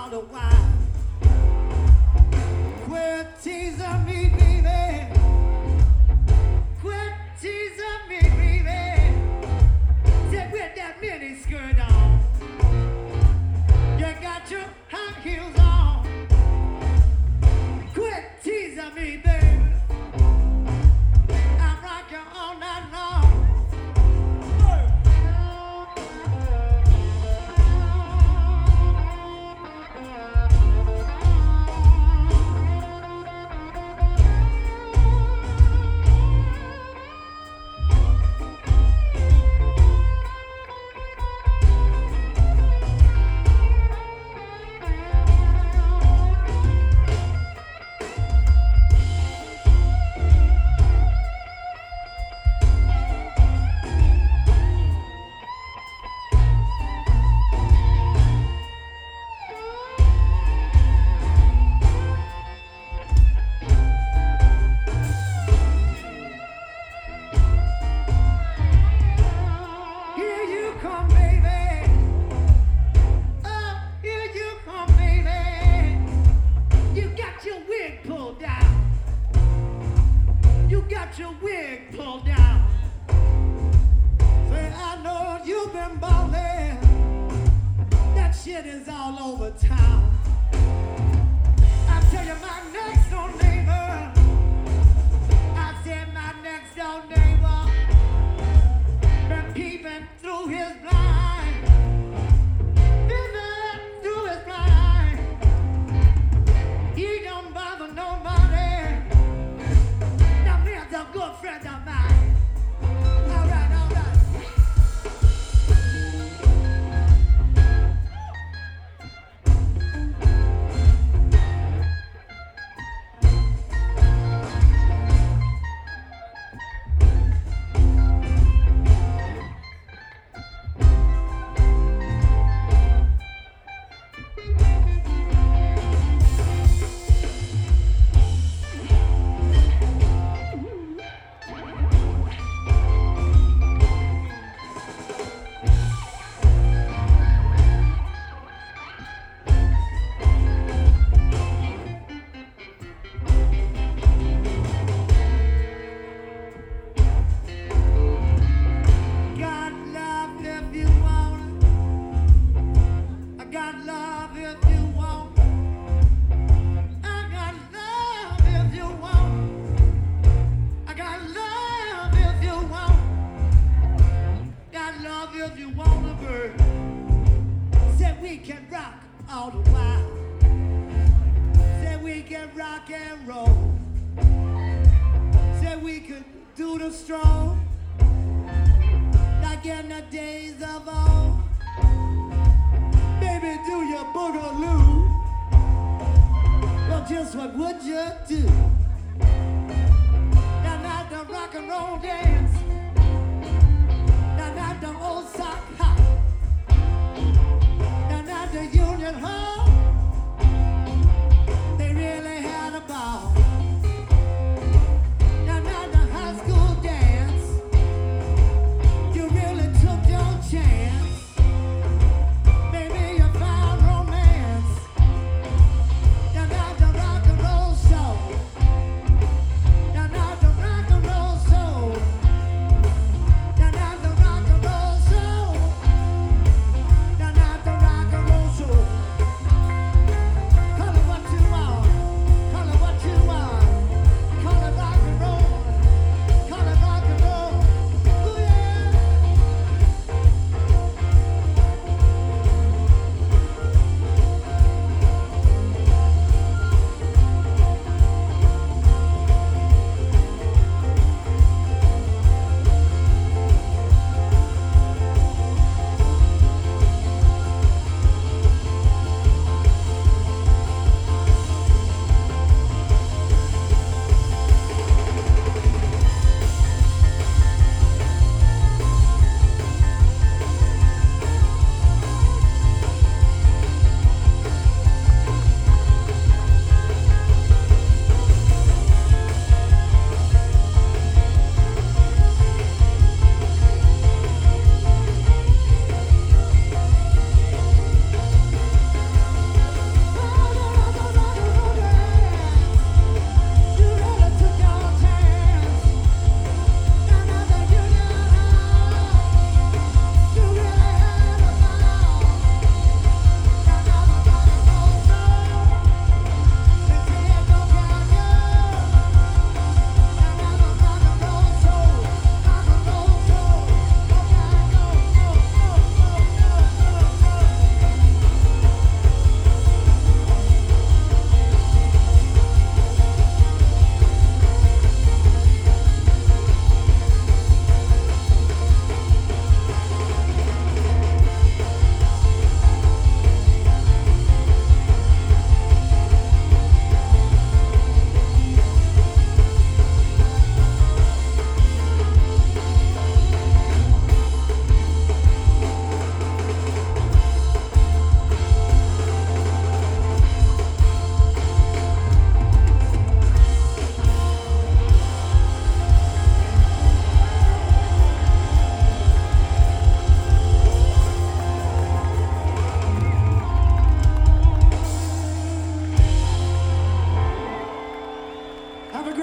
all the while. Quit teasing me, baby. Quit teasing me, baby. Sit with that mini skirt on. You got your high heels on. Quit teasing me, baby. I rock you all night long. Your wig pulled down. Say, I know you've been ballin'. That shit is all over town. I tell you, my next door neighbor. I said, my next door neighbor been peeping through his blind. Peeping through his blind. He don't bother nobody. A good friend of mine. All right, all right.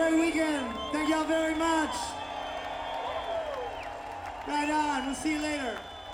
great weekend. Thank y'all very much. Right on. We'll see you later.